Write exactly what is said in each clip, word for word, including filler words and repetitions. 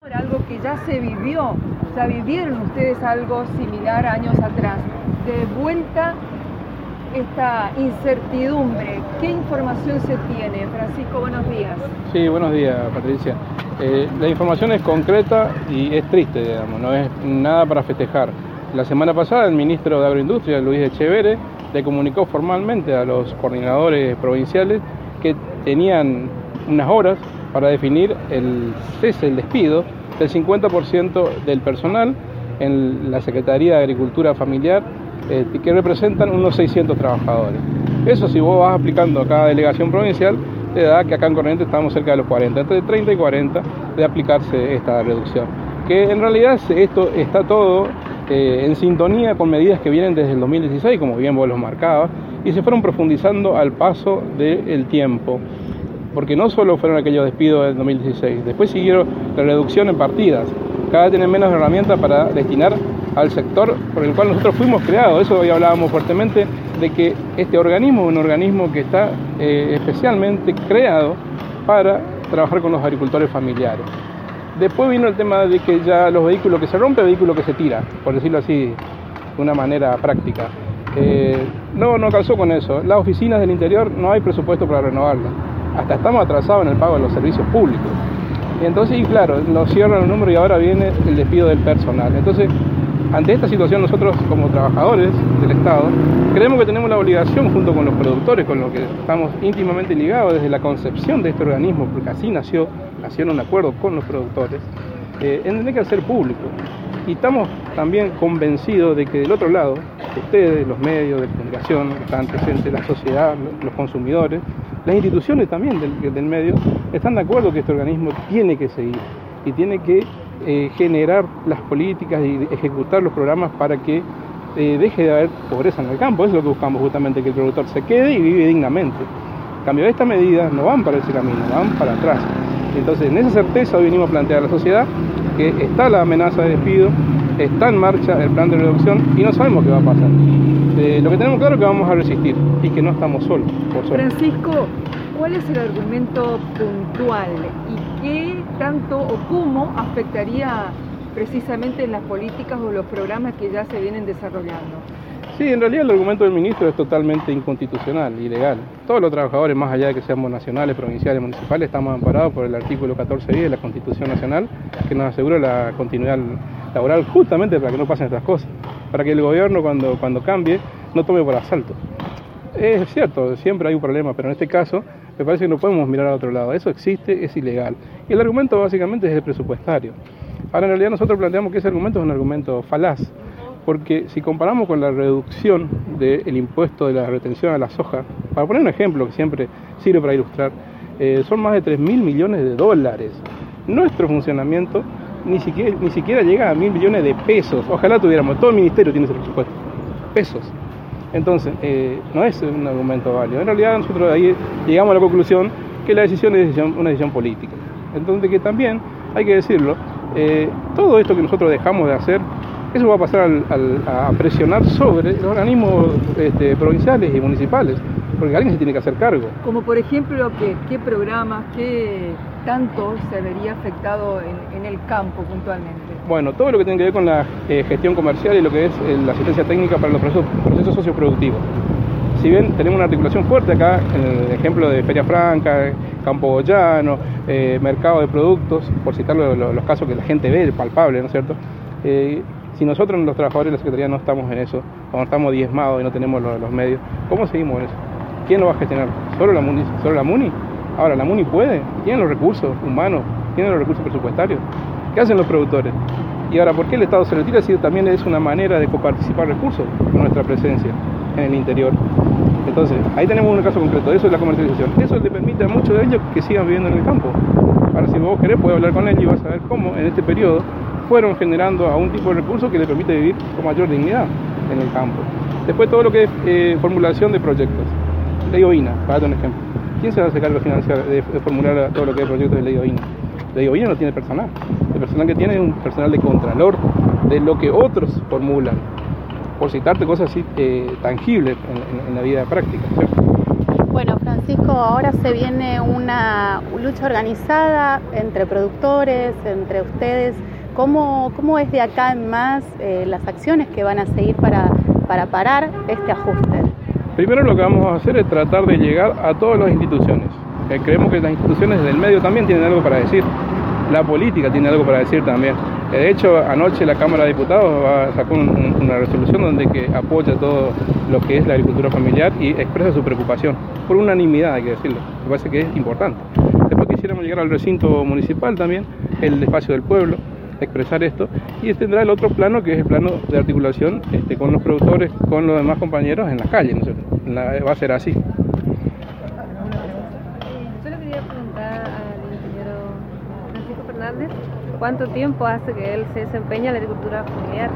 Algo que ya se vivió, ya vivieron ustedes algo similar años atrás. De vuelta esta incertidumbre, ¿qué información se tiene? Francisco, buenos días. Sí, buenos días, Patricia. Eh, la información es concreta y es triste, digamos, no es nada para festejar. La semana pasada el ministro de Agroindustria, Luis Echeverre, le comunicó formalmente a los coordinadores provinciales que tenían unas horas para definir el cese, el despido del cincuenta por ciento del personal en la Secretaría de Agricultura Familiar, eh, que representan unos seiscientos trabajadores. Eso, si vos vas aplicando a cada delegación provincial, te da que acá en Corrientes estamos cerca de los cuarenta, entre treinta y cuarenta de aplicarse esta reducción. Que en realidad esto está todo eh, en sintonía con medidas que vienen desde el dos mil dieciséis, como bien vos los marcabas, y se fueron profundizando al paso del tiempo. Porque no solo fueron aquellos despidos del dos mil dieciséis, después siguieron la reducción en partidas. Cada vez tienen menos herramientas para destinar al sector por el cual nosotros fuimos creados. Eso hoy hablábamos fuertemente de que este organismo es un organismo que está eh, especialmente creado para trabajar con los agricultores familiares. Después vino el tema de que ya los vehículos que se rompen, vehículos que se tiran, por decirlo así, de una manera práctica. Eh, no, no calzó con eso. Las oficinas del interior no hay presupuesto para renovarlas. Hasta estamos atrasados en el pago de los servicios públicos. Y entonces, y claro, nos cierran los números y ahora viene el despido del personal. Entonces, ante esta situación, nosotros como trabajadores del Estado, creemos que tenemos la obligación, junto con los productores, con los que estamos íntimamente ligados desde la concepción de este organismo, porque así nació, nació en un acuerdo con los productores, eh, en tener que hacer público. Y estamos también convencidos de que del otro lado, ustedes, los medios de comunicación, que están presentes, la sociedad, los consumidores, las instituciones también del, del medio, están de acuerdo que este organismo tiene que seguir y tiene que eh, generar las políticas y ejecutar los programas para que eh, deje de haber pobreza en el campo. Eso es lo que buscamos justamente, que el productor se quede y vive dignamente. En cambio, estas medidas no van para ese camino, van para atrás. Entonces, en esa certeza hoy venimos a plantear a la sociedad que está la amenaza de despido, está en marcha el plan de reducción y no sabemos qué va a pasar. Eh, lo que tenemos claro es que vamos a resistir y que no estamos solos, por suerte. Francisco, ¿cuál es el argumento puntual y qué tanto o cómo afectaría precisamente en las políticas o los programas que ya se vienen desarrollando? Sí, en realidad el argumento del ministro es totalmente inconstitucional, ilegal. Todos los trabajadores, más allá de que seamos nacionales, provinciales, municipales, estamos amparados por el artículo catorce diez de la Constitución Nacional, que nos asegura la continuidad laboral justamente para que no pasen estas cosas, para que el gobierno cuando, cuando cambie no tome por asalto. Es cierto, siempre hay un problema, pero en este caso me parece que no podemos mirar al otro lado. Eso existe, es ilegal. Y el argumento básicamente es el presupuestario. Ahora en realidad nosotros planteamos que ese argumento es un argumento falaz, porque si comparamos con la reducción del impuesto de la retención a la soja, para poner un ejemplo que siempre sirve para ilustrar, eh, son más de tres mil millones de dólares. Nuestro funcionamiento ni siquiera, ni siquiera llega a mil millones de pesos. Ojalá tuviéramos, todo el ministerio tiene ese presupuesto, pesos. Entonces, eh, no es un argumento válido. En realidad nosotros ahí llegamos a la conclusión que la decisión es decisión, una decisión política. Entonces que también, hay que decirlo, eh, todo esto que nosotros dejamos de hacer, eso va a pasar al, al, a presionar sobre los organismos este, provinciales y municipales, porque alguien se tiene que hacer cargo. Como por ejemplo, ¿qué, qué programas, qué tanto se vería afectado en, en el campo puntualmente? Bueno, todo lo que tiene que ver con la eh, gestión comercial y lo que es eh, la asistencia técnica para los procesos, procesos socioproductivos. Si bien tenemos una articulación fuerte acá, en el ejemplo de Feria Franca, Campo Boyano, eh, mercado de productos, por citar lo, lo, los casos que la gente ve, palpable, ¿no es cierto? Eh, si nosotros los trabajadores de la Secretaría no estamos en eso, cuando estamos diezmados y no tenemos los, los medios, ¿cómo seguimos en eso? ¿Quién lo va a gestionar? ¿Solo la MUNI? ¿Solo la MUNI? Ahora, ¿la MUNI puede? ¿Tiene los recursos humanos? ¿Tiene los recursos presupuestarios? ¿Qué hacen los productores? Y ahora, ¿por qué el Estado se retira si también es una manera de coparticipar recursos con nuestra presencia en el interior? Entonces, ahí tenemos un caso concreto, eso es la comercialización. Eso le permite a muchos de ellos que sigan viviendo en el campo. Ahora, si vos querés, podés hablar con ellos y vas a ver cómo en este periodo fueron generando a un tipo de recursos que les permite vivir con mayor dignidad en el campo. Después todo lo que es eh, formulación de proyectos. Ley OINA, para dar un ejemplo. ¿Quién se va a hacer cargo financiar de, de formular todo lo que es proyectos de Ley OINA? Ley OINA no tiene personal. El personal que tiene es un personal de contralor de lo que otros formulan. Por citarte cosas así eh, tangibles en, en, en la vida práctica, ¿cierto? Bueno, Francisco, ahora se viene una lucha organizada entre productores, entre ustedes. ¿Cómo, cómo es de acá en más eh, las acciones que van a seguir para, para parar este ajuste? Primero lo que vamos a hacer es tratar de llegar a todas las instituciones. Eh, creemos que las instituciones del medio también tienen algo para decir. La política tiene algo para decir también. Eh, de hecho, anoche la Cámara de Diputados va, sacó un, un, una resolución donde que apoya todo lo que es la agricultura familiar y expresa su preocupación. Por unanimidad, hay que decirlo. Me parece que es importante. Después quisiéramos llegar al recinto municipal también, el espacio del pueblo, expresar esto, y tendrá el otro plano que es el plano de articulación este, con los productores, con los demás compañeros en la calle, ¿no es cierto? La, va a ser así. Yo le quería preguntar al ingeniero Francisco Fernández cuánto tiempo hace que él se desempeña en la agricultura familiar.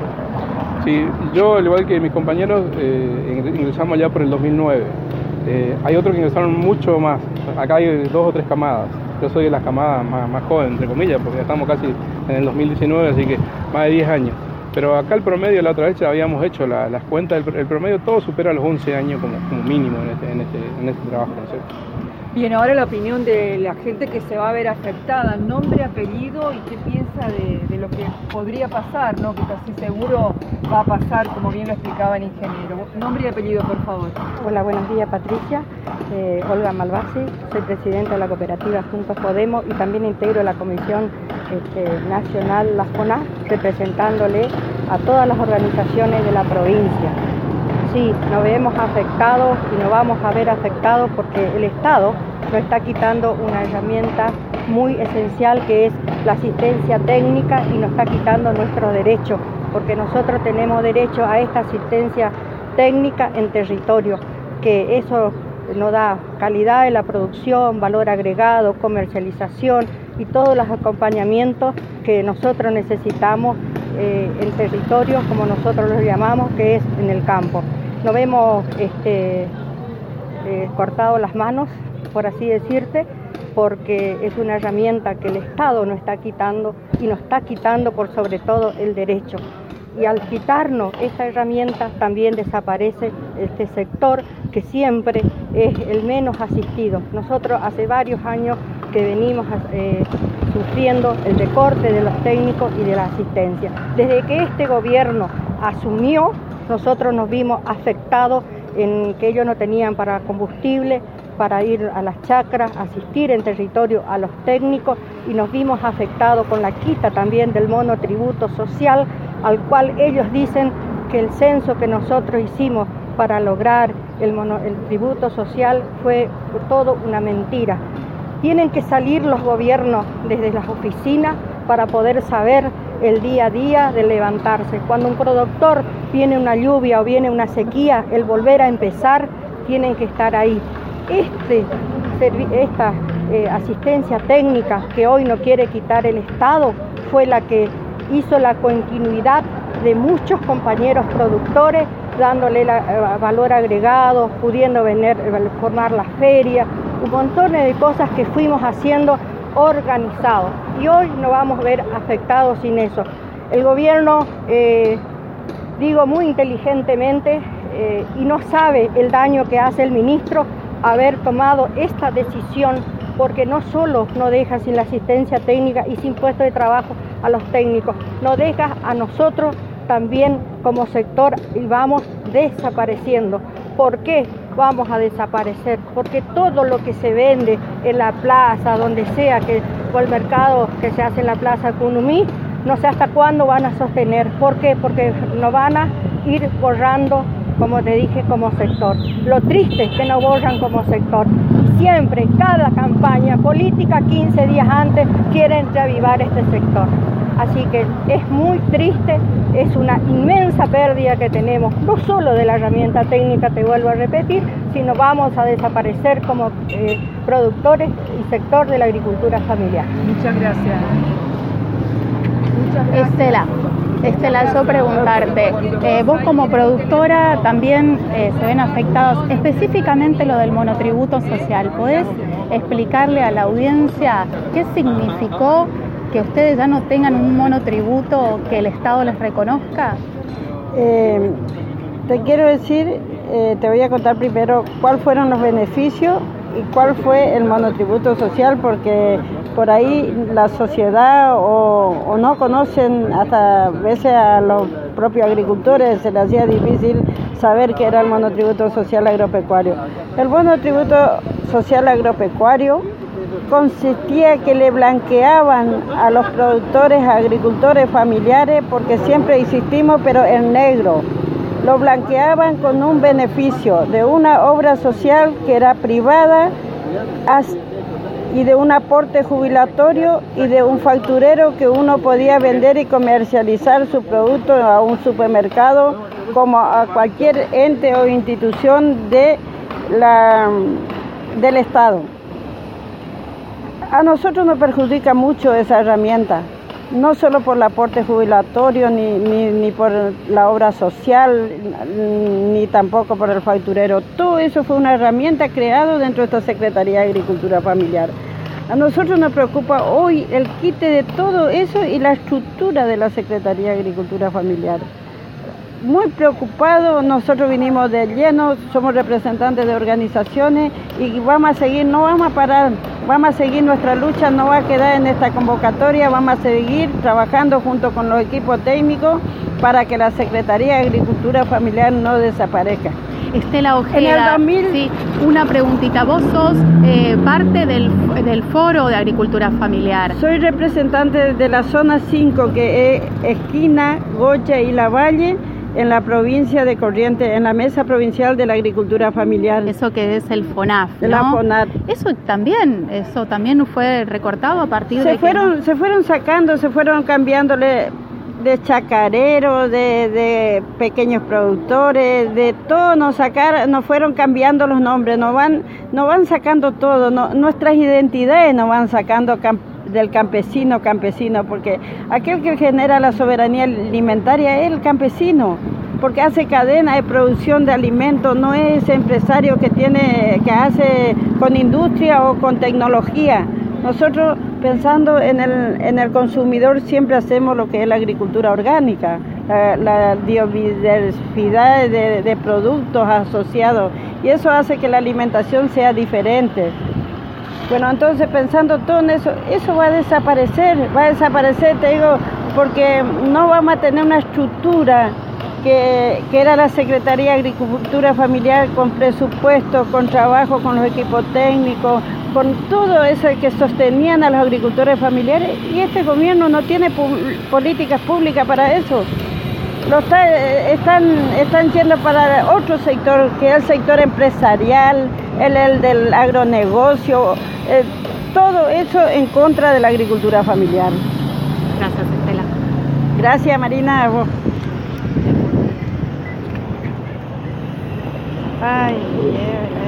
Sí, yo al igual que mis compañeros eh, ingresamos ya por el dos mil nueve. Eh, hay otros que ingresaron mucho más, acá hay dos o tres camadas. Yo soy de las camadas más, más joven, entre comillas, porque ya estamos casi en el dos mil diecinueve, así que más de diez años. Pero acá el promedio, la otra vez ya habíamos hecho la, las cuentas, el, el promedio todo supera los once años como, como mínimo en este, en este, en este trabajo, ¿no es cierto? Bien, ahora la opinión de la gente que se va a ver afectada, nombre, apellido y qué piensa de, de lo que podría pasar, ¿no? Que casi seguro va a pasar, como bien lo explicaba el ingeniero. Nombre y apellido, por favor. Hola, buenos días, Patricia. Eh, Olga Malvasi, soy presidenta de la cooperativa Juntos Podemos y también integro la Comisión este, Nacional, la FONAC, representándole a todas las organizaciones de la provincia. Sí, nos vemos afectados y nos vamos a ver afectados porque el Estado nos está quitando una herramienta muy esencial que es la asistencia técnica y nos está quitando nuestros derechos, porque nosotros tenemos derecho a esta asistencia técnica en territorio, que eso nos da calidad en la producción, valor agregado, comercialización y todos los acompañamientos que nosotros necesitamos eh, en territorios, como nosotros los llamamos, que es en el campo. Nos vemos este, eh, cortado las manos, por así decirte, porque es una herramienta que el Estado nos está quitando y nos está quitando por sobre todo el derecho. Y al quitarnos esta herramienta también desaparece este sector que siempre es el menos asistido. Nosotros hace varios años que venimos eh, sufriendo el recorte de los técnicos y de la asistencia. Desde que este gobierno asumió, nosotros nos vimos afectados en que ellos no tenían para combustible, para ir a las chacras, asistir en territorio a los técnicos y nos vimos afectados con la quita también del monotributo social, al cual ellos dicen que el censo que nosotros hicimos para lograr el, mono, el tributo social fue todo una mentira. Tienen que salir los gobiernos desde las oficinas para poder saber el día a día de levantarse. Cuando un productor viene una lluvia o viene una sequía, el volver a empezar, tienen que estar ahí. Este, esta eh, asistencia técnica que hoy no quiere quitar el Estado fue la que hizo la continuidad de muchos compañeros productores, dándole la, eh, valor agregado, pudiendo venir, eh, formar las ferias, un montón de cosas que fuimos haciendo organizados. Y hoy nos vamos a ver afectados sin eso. El gobierno, eh, digo muy inteligentemente, eh, y no sabe el daño que hace el ministro haber tomado esta decisión, porque no solo no deja sin la asistencia técnica y sin puesto de trabajo a los técnicos, nos deja a nosotros también como sector y vamos desapareciendo. ¿Por qué vamos a desaparecer? Porque todo lo que se vende en la plaza, donde sea, que o el mercado que se hace en la plaza Cunumí, no sé hasta cuándo van a sostener. ¿Por qué? Porque nos van a ir borrando, como te dije, como sector. Lo triste es que nos borran como sector. Siempre, cada campaña política, quince días antes, quieren reavivar este sector. Así que es muy triste, es una inmensa pérdida que tenemos, no solo de la herramienta técnica, te vuelvo a repetir, sino vamos a desaparecer como eh, productores y sector de la agricultura familiar. Muchas gracias. Muchas gracias. Estela, Estela, yo preguntarte, eh, vos como productora también eh, se ven afectados, específicamente lo del monotributo social. ¿Podés explicarle a la audiencia qué significó que ustedes ya no tengan un monotributo que el Estado les reconozca? Eh, te quiero decir eh, te voy a contar primero cuáles fueron los beneficios y cuál fue el monotributo social, porque por ahí la sociedad o, o no conocen, hasta a veces a los propios agricultores se les hacía difícil saber qué era el monotributo social agropecuario. El monotributo social agropecuario consistía que le blanqueaban a los productores, agricultores familiares, porque siempre insistimos, pero en negro. Lo blanqueaban con un beneficio de una obra social que era privada y de un aporte jubilatorio y de un facturero que uno podía vender y comercializar su producto a un supermercado como a cualquier ente o institución de la, del Estado. A nosotros nos perjudica mucho esa herramienta, no solo por el aporte jubilatorio, ni, ni, ni por la obra social, ni tampoco por el facturero. Todo eso fue una herramienta creada dentro de esta Secretaría de Agricultura Familiar. A nosotros nos preocupa hoy el quite de todo eso y la estructura de la Secretaría de Agricultura Familiar. Muy preocupados, nosotros vinimos de lleno, somos representantes de organizaciones y vamos a seguir, no vamos a parar, vamos a seguir nuestra lucha, no va a quedar en esta convocatoria, vamos a seguir trabajando junto con los equipos técnicos para que la Secretaría de Agricultura Familiar no desaparezca. Estela Ojeda, en el dos mil... sí, una preguntita, vos sos eh, parte del, del Foro de Agricultura Familiar. Soy representante de la zona cinco, que es Esquina, Goya y Lavalle, en la provincia de Corrientes, en la Mesa Provincial de la Agricultura Familiar. Eso que es el FONAF, ¿no? De la FONAF. Eso también, eso también fue recortado a partir se de fueron, que... ¿no? Se fueron sacando, se fueron cambiándole de chacareros, de, de pequeños productores, de todo, nos sacar, nos fueron cambiando los nombres, nos van, nos van sacando todo, no, nuestras identidades nos van sacando camp del campesino, campesino, porque aquel que genera la soberanía alimentaria es el campesino, porque hace cadena de producción de alimentos, no es ese empresario que tiene, que hace con industria o con tecnología. Nosotros, pensando en el, en el consumidor, siempre hacemos lo que es la agricultura orgánica, la, la biodiversidad de, de productos asociados, y eso hace que la alimentación sea diferente. Bueno, entonces pensando todo en eso, eso va a desaparecer, va a desaparecer, te digo, porque no vamos a tener una estructura que, que era la Secretaría de Agricultura Familiar, con presupuesto, con trabajo, con los equipos técnicos, con todo eso que sostenían a los agricultores familiares, y este gobierno no tiene políticas públicas para eso. Lo está, están, están yendo para otro sector, que es el sector empresarial, el, el del agronegocio, eh, todo eso en contra de la agricultura familiar. Gracias, Estela. Gracias, Marina, a vos. Ay, yeah.